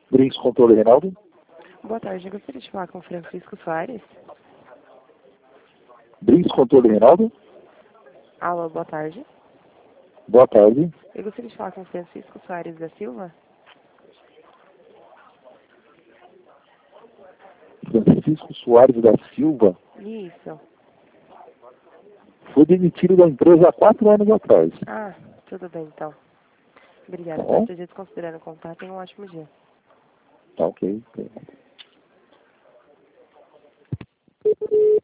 Brinks, controle, Reinaldo. Boa tarde, eu gostaria de falar com o Francisco Soares. Brinks, controle, Reinaldo. Alô, boa tarde. Boa tarde. Eu gostaria de falar com o Francisco Soares da Silva. Francisco Soares da Silva Isso. foi demitido da empresa há 4 anos atrás. Ah, tudo bem então. Obrigada Tá por bom? ter desconsiderado o contato. Tenha um ótimo dia. Tá ok.